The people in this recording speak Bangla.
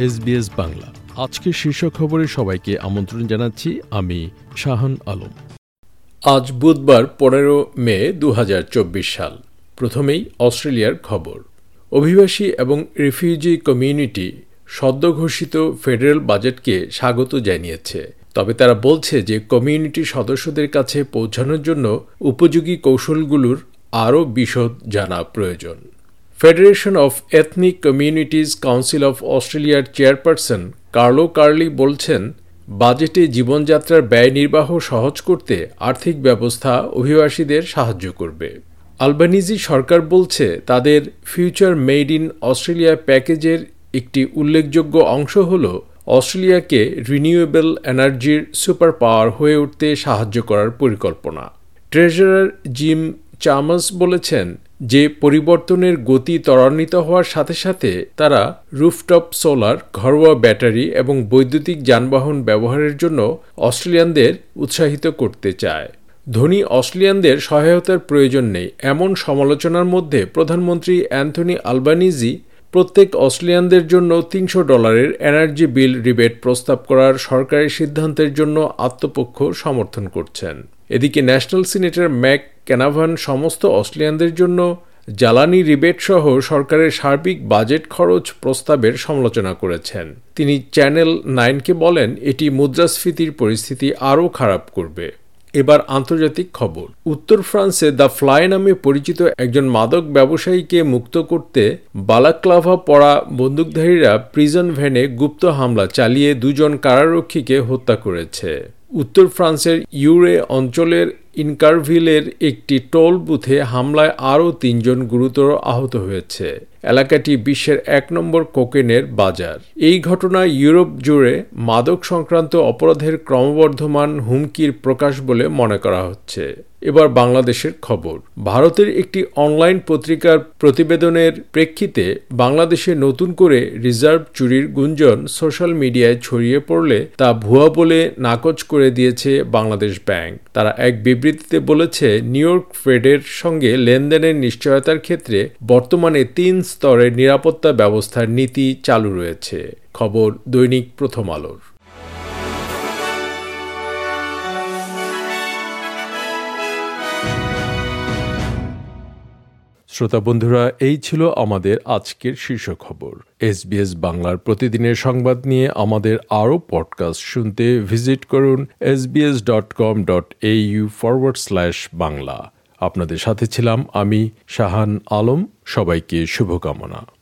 SBS বাংলা। আজকের শীর্ষ খবরে সবাইকে আমন্ত্রণ জানাচ্ছি আমি শাহান আলম। আজ বুধবার 15 মে 2024 সাল। প্রথমেই অস্ট্রেলিয়ার খবর। অভিবাসী এবং রিফিউজি কমিউনিটি সদ্য ঘোষিত ফেডারেল বাজেটকে স্বাগত জানিয়েছে, তবে তারা বলছে যে কমিউনিটির সদস্যদের কাছে পৌঁছানোর জন্য উপযোগী কৌশলগুলোর আরও বিশদ জানা প্রয়োজন। Federation of Ethnic Communities Council of অস্ট্রেলিয়ার চেয়ারপারসন কার্লো কার্লি বলছেন, বাজেটে জীবনযাত্রার ব্যয় নির্বাহ সহজ করতে আর্থিক ব্যবস্থা অভিবাসীদের সাহায্য করবে। আলবানিজি সরকার বলছে তাদের ফিউচার মেড ইন অস্ট্রেলিয়া প্যাকেজের একটি উল্লেখযোগ্য অংশ হল অস্ট্রেলিয়াকে রিনিউয়েবল এনার্জির সুপার পাওয়ার হয়ে উঠতে সাহায্য করার পরিকল্পনা। ট্রেজারার জিম চামাস বলেছেন যে পরিবর্তনের গতি ত্বরান্বিত হওয়ার সাথে সাথে তারা রুফটপ সোলার, ঘরোয়া ব্যাটারি এবং বৈদ্যুতিক যানবাহন ব্যবহারের জন্য অস্ট্রেলিয়ানদের উৎসাহিত করতে চায়। ধনী অস্ট্রেলিয়ানদের সহায়তার প্রয়োজন নেই এমন সমালোচনার মধ্যে প্রধানমন্ত্রী অ্যান্থনি আলবানিজি প্রত্যেক অস্ট্রেলিয়ানদের জন্য $300 এনার্জি বিল রিবেট প্রস্তাব করার সরকারি সিদ্ধান্তের জন্য আত্মপক্ষ সমর্থন করছেন। এদিকে ন্যাশনাল সিনেটর ম্যাক ক্যানাভান সমস্ত অস্ট্রেলিয়ানদের জন্য জ্বালানি রিবেট সহ সরকারের সার্বিক বাজেট খরচ প্রস্তাবের সমালোচনা করেছেন। তিনি চ্যানেল 9কে বলেন, এটি মুদ্রাস্ফীতির পরিস্থিতি আরও খারাপ করবে। এবার আন্তর্জাতিক খবর। উত্তর ফ্রান্সে দ্য ফ্লাই নামে পরিচিত একজন মাদক ব্যবসায়ীকে মুক্ত করতে বালাক্লাভা পরা বন্দুকধারীরা প্রিজন ভ্যানে গুপ্ত হামলা চালিয়ে 2 জন কারারক্ষীকে হত্যা করেছে। উত্তর ফ্রান্সের ইউরে অঞ্চলের ইনকারভিলের একটি টোল বুথে হামলায় আরও 3 জন গুরুতর আহত হয়েছে। এলাকাটি বিশ্বের 1 নম্বর কোকেনের বাজার। এই ঘটনা ইউরোপ জুড়ে মাদক সংক্রান্ত অপরাধের ক্রমবর্ধমান হুমকির প্রকাশ বলে মনে করা হচ্ছে। এবার বাংলাদেশের খবর। ভারতের একটি অনলাইন পত্রিকার প্রতিবেদনের প্রেক্ষিতে বাংলাদেশে নতুন করে রিজার্ভ চুরির গুঞ্জন সোশ্যাল মিডিয়ায় ছড়িয়ে পড়লে তা ভুয়া বলে নাকচ করে দিয়েছে বাংলাদেশ ব্যাংক। তারা এক বিবৃতিতে বলেছে, নিউ ইয়র্ক ফেডের সঙ্গে লেনদেনের নিশ্চয়তার ক্ষেত্রে বর্তমানে 3 স্তরের নিরাপত্তা ব্যবস্থার নীতি চালু রয়েছে। খবর দৈনিক প্রথম আলোর। শ্রোতা বন্ধুরা, এই ছিল আমাদের আজকের শীর্ষ খবর। SBS বাংলার প্রতিদিনের সংবাদ নিয়ে আমাদের আরও পডকাস্ট শুনতে ভিজিট করুন sbs.com.au/বাংলা। আপনাদের সাথে ছিলাম আমি শাহান আলম। সবাইকে শুভকামনা।